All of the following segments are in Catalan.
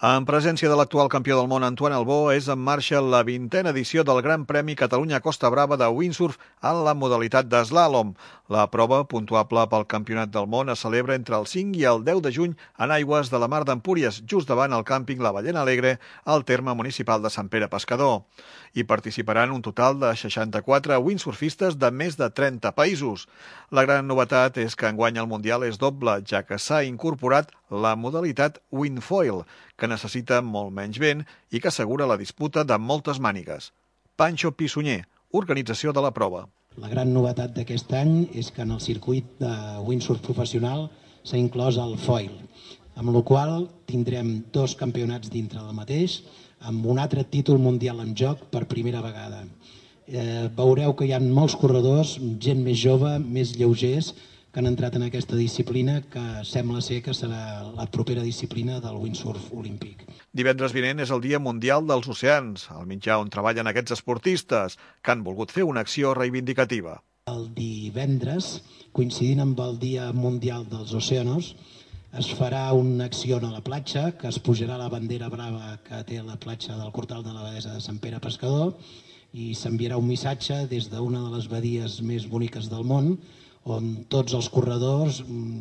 En presència de l'actual campió del món, Antoine Albó, és en marxa la 20a edició del Gran Premi Catalunya Costa Brava de windsurf en la modalitat d'eslàlom. La prova, puntuable pel Campionat del món, es celebra entre el 5 i el 10 de juny en aigües de la Mar d'Empúries, just davant el càmping La Ballena Alegre, al terme municipal de Sant Pere Pescador. Hi participaran un total de 64 windsurfistes de més de 30 països. La gran novetat és que enguany el Mundial és doble, ja que s'ha incorporat la modalitat windfoil, que necessita molt menys vent i que assegura la disputa de moltes mànigues. Pancho Pissunyer, organització de la prova. La gran novetat d'aquest any és que en el circuit de windsurf professional s'ha inclòs el foil, amb la qual tindrem 2 campionats dintre del mateix, amb un altre títol mundial en joc per primera vegada. Veureu que hi ha molts corredors, gent més jove, més lleugers, que han entrat en aquesta disciplina, que sembla ser que serà la propera disciplina del windsurf olímpic. Divendres vinent és el Dia Mundial dels Oceans, el mitjà on treballen aquests esportistes, que han volgut fer una acció reivindicativa. El divendres, coincidint amb el Dia Mundial dels Oceanos, es farà una acció a la platja, que es pujarà la bandera brava que té la platja del Cortal de l'Abadessa de Sant Pere Pescador, i s'enviarà un missatge des d'una de les badies més boniques del món, on tots els corredors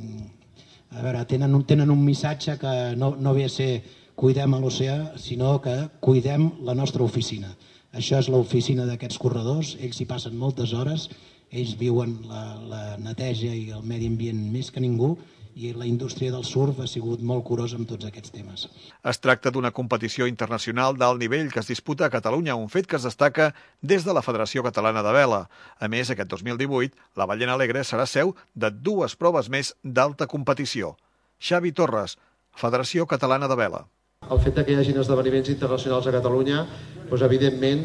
tenen un missatge que no ve a ser cuidem l'oceà, sinó que cuidem la nostra oficina. Això és l'oficina d'aquests corredors, ells hi passen moltes hores, ells viuen la neteja i el medi ambient més que ningú, i la indústria del surf ha sigut molt curosa amb tots aquests temes. Es tracta d'una competició internacional d'alt nivell que es disputa a Catalunya, un fet que es destaca des de la Federació Catalana de Vela. A més, aquest 2018, la Ballena Alegre serà seu de 2 proves més d'alta competició. Xavi Torres, Federació Catalana de Vela. El fet que hi hagin esdeveniments internacionals a Catalunya, doncs, evidentment,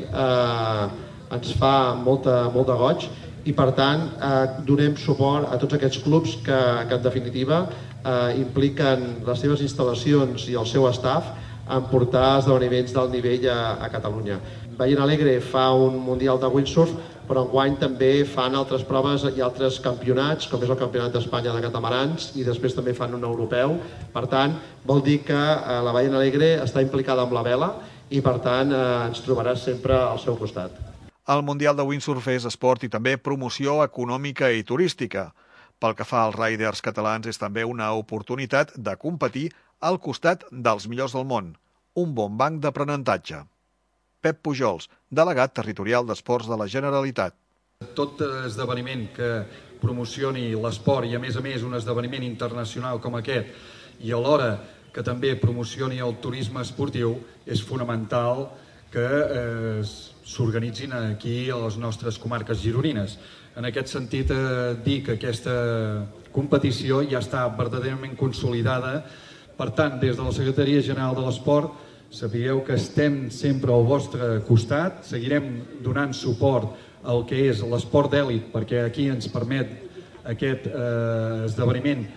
ens fa molt de goig, i per tant donem suport a tots aquests clubs que en definitiva impliquen les seves instal·lacions i el seu staff en portar esdeveniments d'alt nivell a Catalunya. Ballena Alegre fa un Mundial de windsurf, però enguany també fan altres proves i altres campionats, com és el Campionat d'Espanya de catamarans, i després també fan un europeu. Per tant, vol dir que la Ballena Alegre està implicada amb la vela i per tant ens trobarà sempre al seu costat. El Mundial de Windsurf és esport i també promoció econòmica i turística. Pel que fa als riders catalans, és també una oportunitat de competir al costat dels millors del món. Un bon banc d'aprenentatge. Pep Pujols, delegat territorial d'Esports de la Generalitat. Tot esdeveniment que promocioni l'esport i a més un esdeveniment internacional com aquest i alhora que també promocioni el turisme esportiu és fonamental que s'organitzin aquí a les nostres comarques gironines. En aquest sentit, dir que aquesta competició ja està verdaderament consolidada. Per tant, des de la Secretaria General de l'Esport, sapigueu que estem sempre al vostre costat, seguirem donant suport al que és l'esport d'èlit, perquè aquí ens permet aquest esdeveniment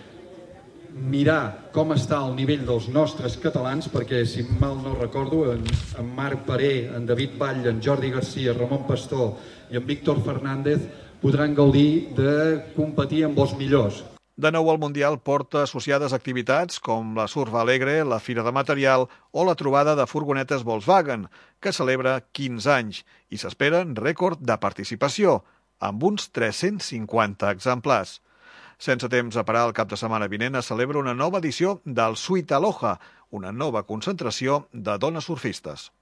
mirar com està el nivell dels nostres catalans, perquè, si mal no recordo, en Marc Paré, en David Vall, en Jordi Garcia, Ramon Pastor i en Víctor Fernández podran gaudir de competir amb els millors. De nou, el Mundial porta associades activitats com la Surf Alegre, la Fira de Material o la trobada de furgonetes Volkswagen, que celebra 15 anys i s'esperen rècord de participació, amb uns 350 exemplars. Sense temps a parar, el cap de setmana vinent es celebra una nova edició del Sweet Aloha, una nova concentració de dones surfistes.